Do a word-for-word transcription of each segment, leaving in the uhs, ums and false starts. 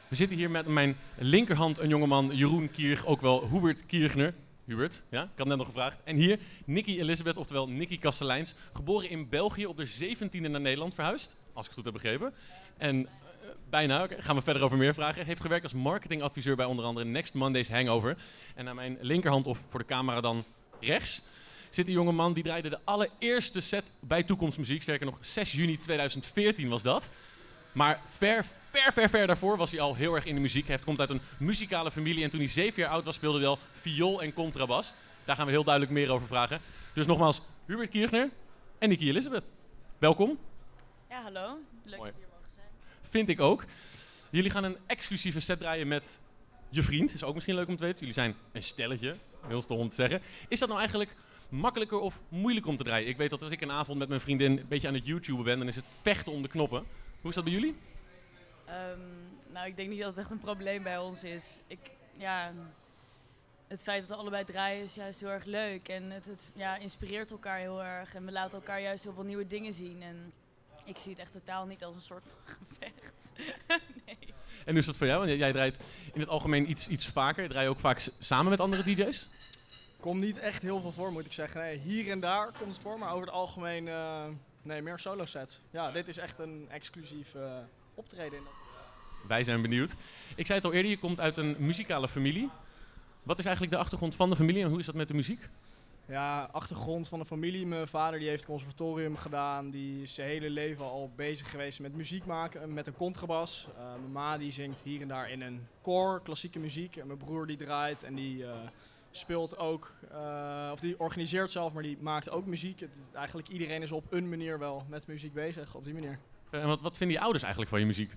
We zitten hier met mijn linkerhand een jongeman, Jeroen Kierg, ook wel Hubert Kiergner. Hubert, ja, ik had net nog gevraagd. En hier Nicky Elisabeth, oftewel Nicky Kasteleins, geboren in België, op de zeventiende naar Nederland verhuisd, als ik het goed heb begrepen. En uh, bijna, okay, gaan we verder over meer vragen. Heeft gewerkt als marketingadviseur bij onder andere Next Monday's Hangover. En aan mijn linkerhand, of voor de camera dan rechts, zit een jongeman die draaide de allereerste set bij Toekomstmuziek. Sterker nog, zes juni tweeduizend veertien was dat. Maar ver, ver, ver, ver daarvoor was hij al heel erg in de muziek. Hij komt uit een muzikale familie en toen hij zeven jaar oud was speelde hij al viool en contrabas. Daar gaan we heel duidelijk meer over vragen. Dus nogmaals, Hubert Kiergner en Nicky Elisabeth. Welkom. Ja, hallo. Leuk Mooi. dat je hier mogen zijn. Vind ik ook. Jullie gaan een exclusieve set draaien met je vriend. Is ook misschien leuk om te weten. Jullie zijn een stelletje, heel stom om te zeggen. Is dat nou eigenlijk makkelijker of moeilijker om te draaien? Ik weet dat als ik een avond met mijn vriendin een beetje aan het YouTuben ben, dan is het vechten om de knoppen. Hoe is dat bij jullie? Um, nou, ik denk niet dat het echt een probleem bij ons is. Ik, ja, het feit dat we allebei draaien is juist heel erg leuk. En het, het ja, inspireert elkaar heel erg. En we laten elkaar juist heel veel nieuwe dingen zien. En ik zie het echt totaal niet als een soort van gevecht. Nee. En hoe is dat voor jou? Want jij draait in het algemeen iets, iets vaker. Draai je ook vaak s- samen met andere D J's? Komt niet echt heel veel voor, moet ik zeggen. Nee, hier en daar komt het voor, maar over het algemeen uh, nee, meer solo sets. Ja, dit is echt een exclusief uh, optreden. Wij zijn benieuwd. Ik zei het al eerder, je komt uit een muzikale familie. Wat is eigenlijk de achtergrond van de familie en hoe is dat met de muziek? Ja, achtergrond van de familie. Mijn vader die heeft conservatorium gedaan. Die is zijn hele leven al bezig geweest met muziek maken, met een contrabas. Uh, mijn ma die zingt hier en daar in een koor, klassieke muziek. En mijn broer die draait en die uh, speelt ook, uh, of die organiseert zelf, maar die maakt ook muziek. Het is, eigenlijk iedereen is op een manier wel met muziek bezig, op die manier. Uh, en wat, wat vinden je ouders eigenlijk van je muziek?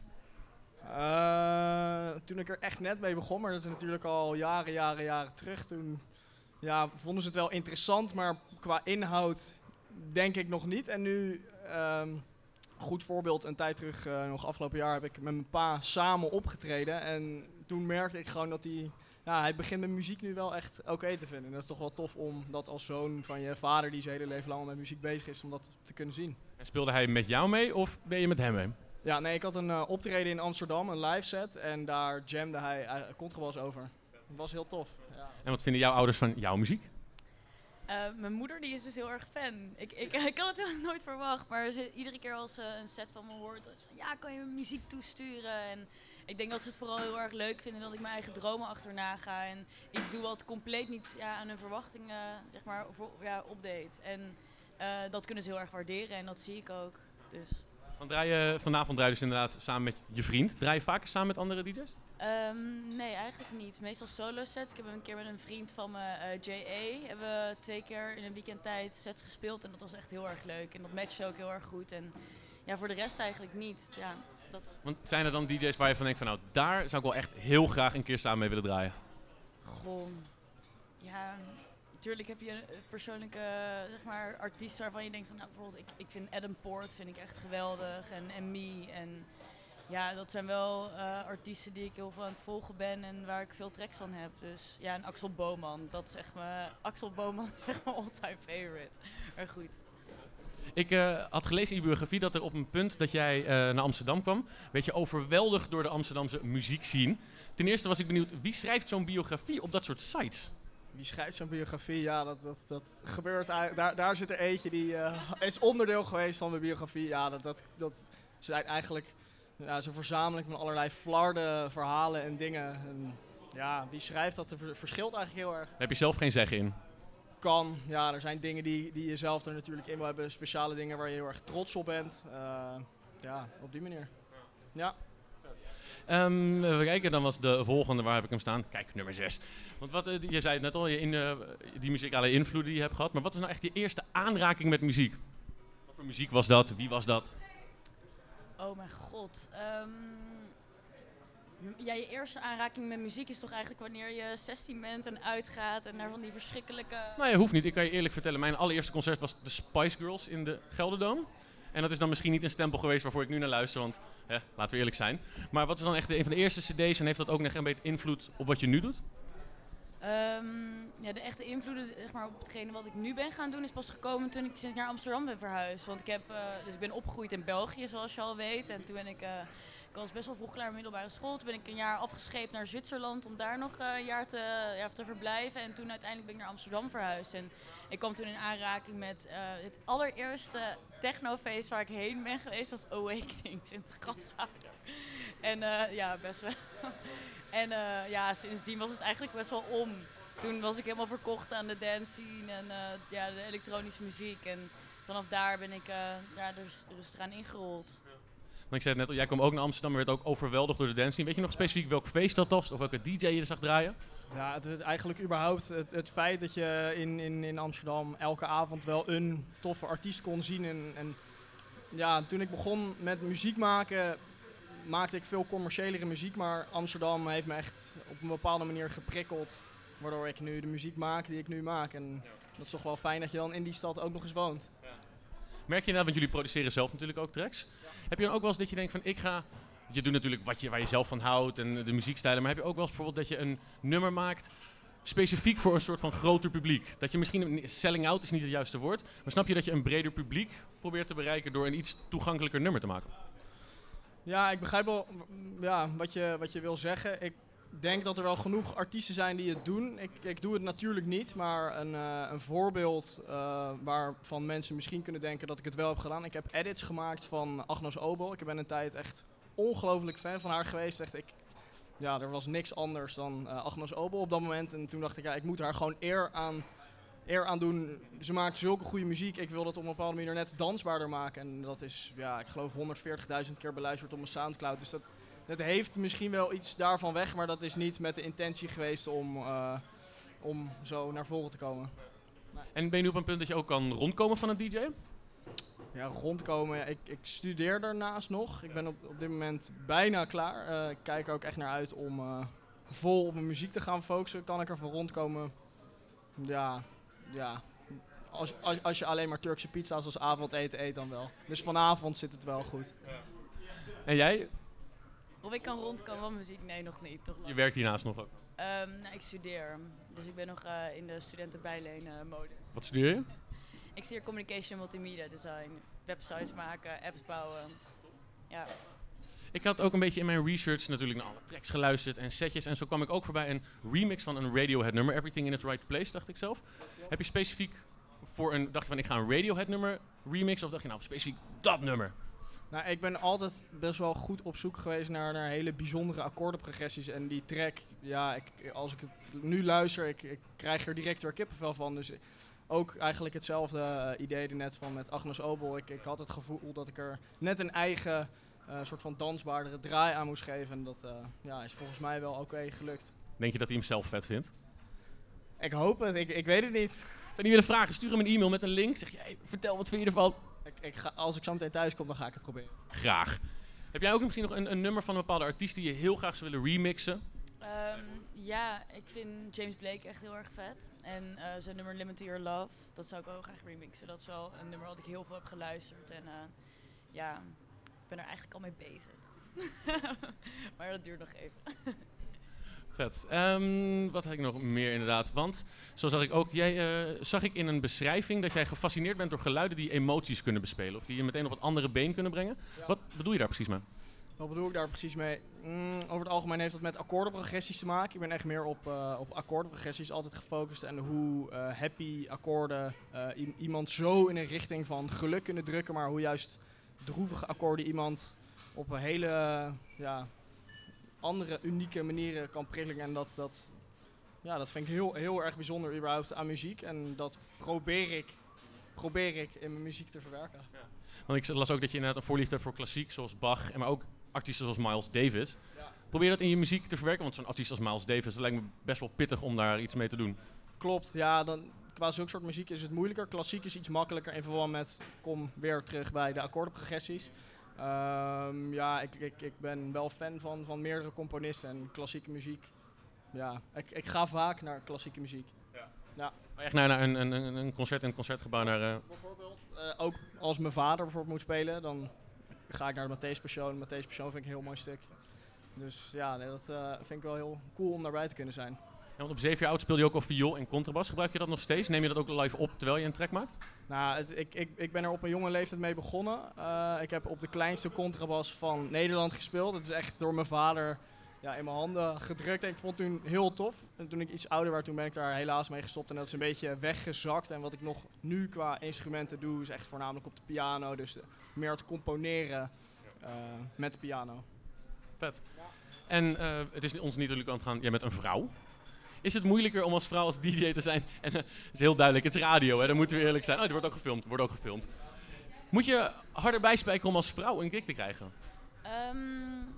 Uh, toen ik er echt net mee begon, maar dat is natuurlijk al jaren, jaren, jaren terug. Toen ja, vonden ze het wel interessant, maar qua inhoud denk ik nog niet. En nu, um, goed voorbeeld, een tijd terug, uh, nog afgelopen jaar, heb ik met mijn pa samen opgetreden. En toen merkte ik gewoon dat hij, ja, hij begint met muziek nu wel echt oké okay te vinden. En dat is toch wel tof om dat als zoon van je vader, die zijn hele leven lang al met muziek bezig is, om dat te kunnen zien. En speelde hij met jou mee of ben je met hem mee? Ja, nee, ik had een uh, optreden in Amsterdam, een live set, en daar jamde hij uh, contrabas over. Dat was heel tof. Ja. En wat vinden jouw ouders van jouw muziek? Uh, mijn moeder die is dus heel erg fan. Ik, ik, ik had het helemaal nooit verwacht, maar ze, iedere keer als ze een set van me hoort, dan is van ja, kan je me muziek toesturen? En ik denk dat ze het vooral heel erg leuk vinden dat ik mijn eigen dromen achterna ga en iets doe wat compleet niet ja, aan hun verwachtingen zeg maar, voor, ja, opdeed. En uh, dat kunnen ze heel erg waarderen en dat zie ik ook. Dus. Want draai je, vanavond draai je dus inderdaad samen met je vriend. Draai je vaker samen met andere D J's? Um, nee, eigenlijk niet. Meestal solo sets. Ik heb een keer met een vriend van me, uh, J A, hebben we twee keer in een weekendtijd sets gespeeld. En dat was echt heel erg leuk. En dat matchte ook heel erg goed. En ja, voor de rest eigenlijk niet. Ja, dat... Want zijn er dan D J's waar je van denkt van nou, daar zou ik wel echt heel graag een keer samen mee willen draaien? Goh, ja... Natuurlijk heb je een persoonlijke zeg maar, artiest waarvan je denkt van, nou bijvoorbeeld, ik, ik vind Adam Port vind ik echt geweldig en, en Me en ja, dat zijn wel uh, artiesten die ik heel veel aan het volgen ben en waar ik veel tracks van heb. Dus ja, en Axel Boman, dat is echt mijn, Axel Boman is echt mijn all-time favorite. Maar goed. Ik uh, had gelezen in je biografie dat er op een punt dat jij uh, naar Amsterdam kwam, werd je overweldigd door de Amsterdamse muziekscene. Ten eerste was ik benieuwd, wie schrijft zo'n biografie op dat soort sites? Wie schrijft zo'n biografie? Ja, dat, dat, dat gebeurt. Daar, daar zit er eentje die uh, is onderdeel geweest van mijn biografie. Ja, dat, dat, dat zijn eigenlijk ja, zo'n verzameling van allerlei flarden, verhalen en dingen. En ja, wie schrijft dat verschilt eigenlijk heel erg. Daar heb je zelf geen zeggen in? Kan. Ja, er zijn dingen die, die je zelf er natuurlijk in wil hebben. Speciale dingen waar je heel erg trots op bent. Uh, ja, op die manier. Ja. Um, even kijken, dan was de volgende, waar heb ik hem staan? Kijk, nummer zes. Want wat, uh, je zei het net al, je in, uh, die muzikale invloeden die je hebt gehad. Maar wat was nou echt je eerste aanraking met muziek? Wat voor muziek was dat? Wie was dat? Oh mijn god. Um, ja, je eerste aanraking met muziek is toch eigenlijk wanneer je zestien bent en uitgaat en naar van die verschrikkelijke... Nou ja, hoeft niet. Ik kan je eerlijk vertellen, mijn allereerste concert was de Spice Girls in de Gelderdoom. En dat is dan misschien niet een stempel geweest waarvoor ik nu naar luister, want hè, laten we eerlijk zijn. Maar wat was dan echt de, een van de eerste cd's en heeft dat ook nog een beetje invloed op wat je nu doet? Um, ja, de echte invloeden zeg maar, op hetgene wat ik nu ben gaan doen is pas gekomen toen ik sinds naar Amsterdam ben verhuisd. Want ik, heb, uh, dus ik ben opgegroeid in België, zoals je al weet. En toen ben ik uh, was best wel vroeg klaar met middelbare school. Toen ben ik een jaar afgescheept naar Zwitserland om daar nog uh, een jaar te, ja, te verblijven. En toen uiteindelijk ben ik naar Amsterdam verhuisd. En ik kwam toen in aanraking met uh, het allereerste technofeest waar ik heen ben geweest, was Awakenings in het Grasvader. En uh, ja, best wel. En uh, ja, sindsdien was het eigenlijk best wel om. Toen was ik helemaal verkocht aan de dance scene en uh, ja, de elektronische muziek. En vanaf daar ben ik uh, ja, dus rustig aan ingerold. Ja. Maar ik zei het net al, jij kwam ook naar Amsterdam en werd ook overweldigd door de dance scene. Weet je nog specifiek welk feest dat was of welke D J je er zag draaien? Ja, het is eigenlijk überhaupt het, het feit dat je in, in, in Amsterdam elke avond wel een toffe artiest kon zien. En, en ja, toen ik begon met muziek maken, maakte ik veel commerciëlere muziek. Maar Amsterdam heeft me echt op een bepaalde manier geprikkeld, waardoor ik nu de muziek maak die ik nu maak. En ja, dat is toch wel fijn dat je dan in die stad ook nog eens woont. Ja. Merk je nou, want jullie produceren zelf natuurlijk ook tracks. Ja. Heb je dan ook wel eens dat je denkt van ik ga... Je doet natuurlijk wat je, waar je zelf van houdt en de muziekstijlen. Maar heb je ook wel eens bijvoorbeeld dat je een nummer maakt specifiek voor een soort van groter publiek? Dat je misschien, selling out is niet het juiste woord, maar snap je dat je een breder publiek probeert te bereiken door een iets toegankelijker nummer te maken? Ja, ik begrijp wel ja, wat, je, wat je wil zeggen. Ik denk dat er wel genoeg artiesten zijn die het doen. Ik, ik doe het natuurlijk niet, maar een, uh, een voorbeeld uh, waarvan mensen misschien kunnen denken dat ik het wel heb gedaan. Ik heb edits gemaakt van Agnes Obel. Ik ben een tijd echt ongelooflijk fan van haar geweest. Echt, ik, ja, er was niks anders dan uh, Agnes Obel op dat moment. En toen dacht ik, ja, ik moet haar gewoon eer aan, eer aan doen. Ze maakt zulke goede muziek. Ik wil dat op een bepaalde manier net dansbaarder maken. En dat is, ja, ik geloof honderdveertigduizend keer beluisterd op mijn Soundcloud. Dus dat, dat heeft misschien wel iets daarvan weg, maar dat is niet met de intentie geweest om, uh, om zo naar voren te komen. Nee. En ben je nu op een punt dat je ook kan rondkomen van een D J? Ja, rondkomen. Ik, ik studeer daarnaast nog. Ik ben op, op dit moment bijna klaar. Uh, ik kijk er ook echt naar uit om uh, vol op mijn muziek te gaan focussen. Kan ik er van rondkomen? Ja, ja. Als, als, als je alleen maar Turkse pizza's als avondeten eet, dan wel. Dus vanavond zit het wel goed. Ja. En jij? Of ik kan rondkomen van muziek? Nee, nog niet. Toch je werkt hiernaast nog ook? Um, nou, ik studeer. Dus ik ben nog uh, in de studentenbijleen uh, mode. Wat studeer je? Ik studeer Communication en Multimedia Design. Websites maken, apps bouwen. Ja. Ik had ook een beetje in mijn research natuurlijk naar alle tracks geluisterd en setjes. En zo kwam ik ook voorbij een remix van een Radiohead nummer. Everything in its Right Place, dacht ik zelf. Ja. Heb je specifiek voor een... Dacht je van ik ga een Radiohead nummer remixen? Of dacht je nou specifiek dat nummer? Nou, ik ben altijd best wel goed op zoek geweest naar, naar hele bijzondere akkoordenprogressies. En die track, ja, ik, als ik het nu luister, ik, ik krijg er direct weer kippenvel van. Dus ook eigenlijk hetzelfde uh, idee net van met Agnes Obel. Ik, ik had het gevoel dat ik er net een eigen uh, soort van dansbaardere draai aan moest geven. En dat uh, ja, is volgens mij wel oké okay gelukt. Denk je dat hij hem zelf vet vindt? Ik hoop het, ik, ik weet het niet. Zou je willen vragen? Stuur hem een e-mail met een link. Zeg je, hey, vertel wat vind je ervan? Ik, ik ga, als ik zo meteen thuis kom, dan ga ik het proberen. Graag. Heb jij ook misschien nog een, een nummer van een bepaalde artiest die je heel graag zou willen remixen? Um, ja, ik vind James Blake echt heel erg vet. En uh, zijn nummer Limit to Your Love, dat zou ik ook graag remixen. Dat is wel een nummer wat ik heel veel heb geluisterd. En uh, ja, ik ben er eigenlijk al mee bezig. Maar dat duurt nog even. Vet. Um, wat had ik nog meer inderdaad? Want, zo zag ik ook, jij uh, zag ik in een beschrijving dat jij gefascineerd bent door geluiden die emoties kunnen bespelen. Of die je meteen op het andere been kunnen brengen. Ja. Wat bedoel je daar precies mee? Wat bedoel ik daar precies mee? Mm, over het algemeen heeft dat met akkoordenprogressies te maken. Ik ben echt meer op, uh, op akkoordenprogressies altijd gefocust. En hoe uh, happy akkoorden uh, i- iemand zo in een richting van geluk kunnen drukken. Maar hoe juist droevige akkoorden iemand op een hele uh, ja, andere, unieke manieren kan prikkelen. En dat, dat, ja, dat vind ik heel, heel erg bijzonder überhaupt aan muziek. En dat probeer ik, probeer ik in mijn muziek te verwerken. Ja. Want ik las ook dat je inderdaad een voorliefde hebt voor klassiek, zoals Bach, maar ook artiesten zoals Miles Davis. Ja. Probeer dat in je muziek te verwerken, want zo'n artiest als Miles Davis, dat lijkt me best wel pittig om daar iets mee te doen. Klopt, ja, dan, qua zulke soort muziek is het moeilijker. Klassiek is iets makkelijker in verband met, kom weer terug bij de akkoordenprogressies. Um, ja, ik, ik, ik ben wel fan van, van meerdere componisten en klassieke muziek. Ja, ik, ik ga vaak naar klassieke muziek. Ja. Ja. Echt naar, naar een, een, een concert en een concertgebouw naar... Uh... Bijvoorbeeld, uh, ook als mijn vader bijvoorbeeld moet spelen, dan ga ik naar de Matthäus Passion. Matthäus Passion vind ik een heel mooi stuk. Dus ja, nee, dat uh, vind ik wel heel cool om daarbij te kunnen zijn. want op zeven jaar oud speelde je ook al viool en contrabas. Gebruik je dat nog steeds? Neem je dat ook live op terwijl je een track maakt? Nou, het, ik, ik, ik ben er op een jonge leeftijd mee begonnen. Uh, ik heb op de kleinste contrabas van Nederland gespeeld. Dat is echt door mijn vader ja, in mijn handen gedrukt. En ik vond het toen heel tof. En toen ik iets ouder werd, toen ben ik daar helaas mee gestopt. En dat is een beetje weggezakt. En wat ik nog nu qua instrumenten doe, is echt voornamelijk op de piano. Dus de, meer het componeren uh, met de piano. Vet. En uh, het is ons niet natuurlijk aan het gaan, jij bent een vrouw. Is het moeilijker om als vrouw als D J te zijn? En het uh, is heel duidelijk, het is radio, hè? Dan moeten we eerlijk zijn. Oh, er wordt ook gefilmd, wordt ook gefilmd. Moet je harder bijspijkeren om als vrouw een gig te krijgen? Um,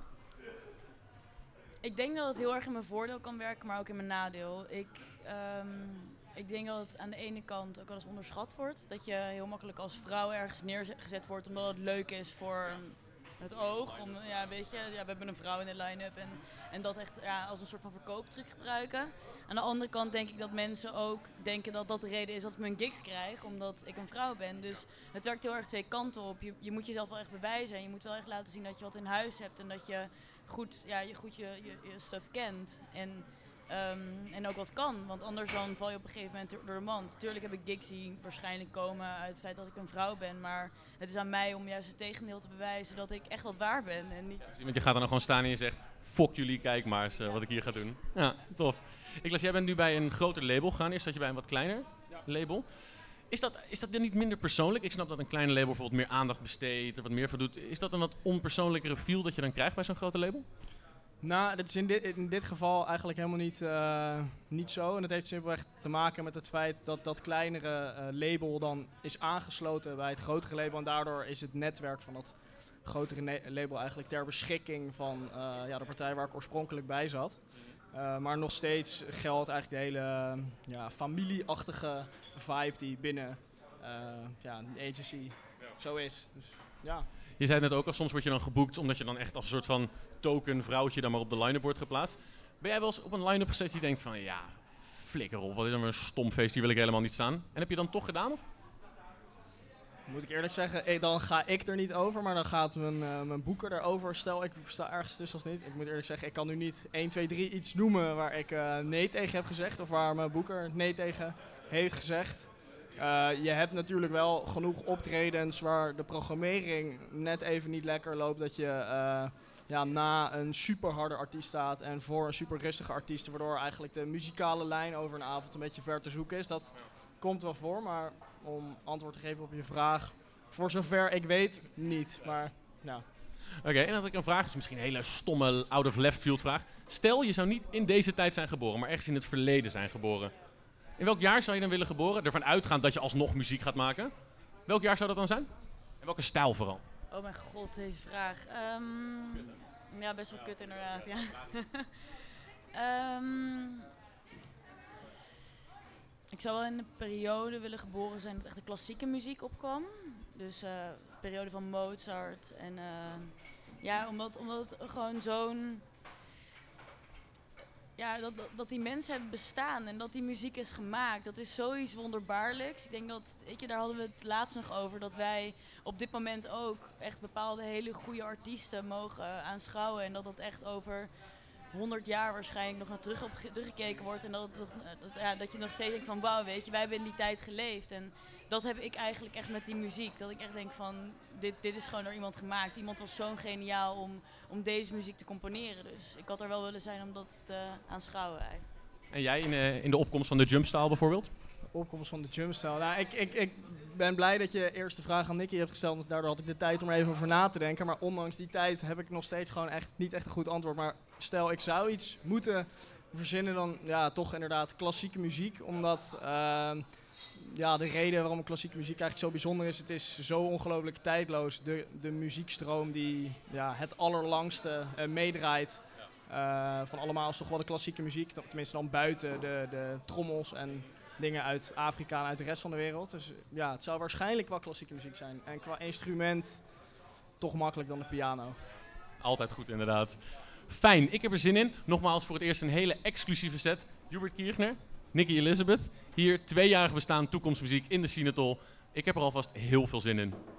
ik denk dat het heel erg in mijn voordeel kan werken, maar ook in mijn nadeel. Ik, um, ik denk dat het aan de ene kant ook wel eens onderschat wordt. Dat je heel makkelijk als vrouw ergens neergezet wordt omdat het leuk is voor het oog. Om, ja, weet je, ja, we hebben een vrouw in de line-up en, en dat echt ja, als een soort van verkooptruc gebruiken. Aan de andere kant denk ik dat mensen ook denken dat dat de reden is dat ik mijn gigs krijg, omdat ik een vrouw ben. Dus het werkt heel erg twee kanten op. Je, je moet jezelf wel echt bewijzen en je moet wel echt laten zien dat je wat in huis hebt en dat je goed ja, je, goed je, je, je stuff kent. En, um, en ook wat kan, want anders dan val je op een gegeven moment door de mand. Tuurlijk heb ik gigs die waarschijnlijk komen uit het feit dat ik een vrouw ben, maar het is aan mij om juist het tegendeel te bewijzen dat ik echt wat waar ben. En niet... Ja, want je gaat dan gewoon staan en je zegt, fok jullie, kijk maar eens uh, wat ik hier ga doen. Ja, tof. Iklas, jij bent nu bij een groter label gegaan, eerst zat je bij een wat kleiner ja. label. Is dat, is dat dan niet minder persoonlijk? Ik snap dat een kleine label bijvoorbeeld meer aandacht besteedt, er wat meer voor doet. Is dat een wat onpersoonlijkere feel dat je dan krijgt bij zo'n grote label? Nou, dat is in dit, in dit geval eigenlijk helemaal niet, uh, niet zo. En dat heeft simpelweg te maken met het feit dat dat kleinere uh, label dan is aangesloten bij het grotere label. En daardoor is het netwerk van dat grotere ne- label eigenlijk ter beschikking van uh, ja, de partij waar ik oorspronkelijk bij zat. Uh, maar nog steeds geldt eigenlijk de hele uh, ja, familieachtige vibe die binnen uh, ja, de agency ja. zo is. Dus, ja. Je zei het net ook al, soms word je dan geboekt omdat je dan echt als een soort van token vrouwtje dan maar op de line-up wordt geplaatst. Ben jij wel eens op een line-up gezet die denkt van ja, flikker op, wat is dan een stom feest, hier wil ik helemaal niet staan. En heb je dan toch gedaan of? Moet ik eerlijk zeggen, eh, dan ga ik er niet over, maar dan gaat mijn, uh, mijn boeker erover. Stel, ik sta ergens tussen of niet. Ik moet eerlijk zeggen, ik kan nu niet één, twee, drie iets noemen waar ik uh, nee tegen heb gezegd. Of waar mijn boeker nee tegen heeft gezegd. Uh, je hebt natuurlijk wel genoeg optredens waar de programmering net even niet lekker loopt. Dat je uh, ja, na een super harde artiest staat en voor een super rustige artiest. Waardoor eigenlijk de muzikale lijn over een avond een beetje ver te zoeken is. Dat komt wel voor, maar om antwoord te geven op je vraag, voor zover ik weet, niet. Maar ja. Oké, okay, en dan had ik een vraag, is misschien een hele stomme out of left field vraag. Stel, je zou niet in deze tijd zijn geboren, maar ergens in het verleden zijn geboren. In welk jaar zou je dan willen geboren? Ervan uitgaand dat je alsnog muziek gaat maken. Welk jaar zou dat dan zijn? En welke stijl vooral? Oh mijn god, deze vraag. Um, ja, best wel kut inderdaad, ja. um, ik zou wel in de periode willen geboren zijn dat echt de klassieke muziek opkwam. Dus uh, de periode van Mozart. En uh, ja, omdat, omdat het gewoon zo'n... Ja, dat, dat, dat die mensen hebben bestaan en dat die muziek is gemaakt, dat is zoiets wonderbaarlijks. Ik denk dat, weet je, daar hadden we het laatst nog over, dat wij op dit moment ook echt bepaalde hele goede artiesten mogen uh, aanschouwen. En dat dat echt over honderd jaar waarschijnlijk nog naar terug op teruggekeken wordt. En dat, dat, dat, ja, dat je nog steeds denkt van wauw, weet je, wij hebben in die tijd geleefd. En dat heb ik eigenlijk echt met die muziek. Dat ik echt denk van, dit, dit is gewoon door iemand gemaakt. Iemand was zo geniaal om, om deze muziek te componeren. Dus ik had er wel willen zijn om dat te aanschouwen eigenlijk. En jij in, uh, in de opkomst van de jumpstyle bijvoorbeeld? Opkomst van de jumpstyle. Nou, ik, ik, ik ben blij dat je eerst de vraag aan Nicky hebt gesteld. Want daardoor had ik de tijd om er even over na te denken. Maar ondanks die tijd heb ik nog steeds gewoon echt niet echt een goed antwoord. Maar stel, ik zou iets moeten verzinnen, dan ja, toch inderdaad klassieke muziek. Omdat uh, ja, de reden waarom klassieke muziek eigenlijk zo bijzonder is, het is zo ongelooflijk tijdloos. De, de muziekstroom die ja, het allerlangste uh, meedraait uh, van allemaal is toch wel de klassieke muziek. Tenminste dan buiten de, de trommels en dingen uit Afrika en uit de rest van de wereld. Dus ja, het zou waarschijnlijk wel klassieke muziek zijn. En qua instrument toch makkelijk dan de piano. Altijd goed inderdaad. Fijn, ik heb er zin in. Nogmaals voor het eerst een hele exclusieve set. Hubert Kirchner, Nicky Elizabeth. Hier tweejarig bestaan toekomstmuziek in de Cinetol. Ik heb er alvast heel veel zin in.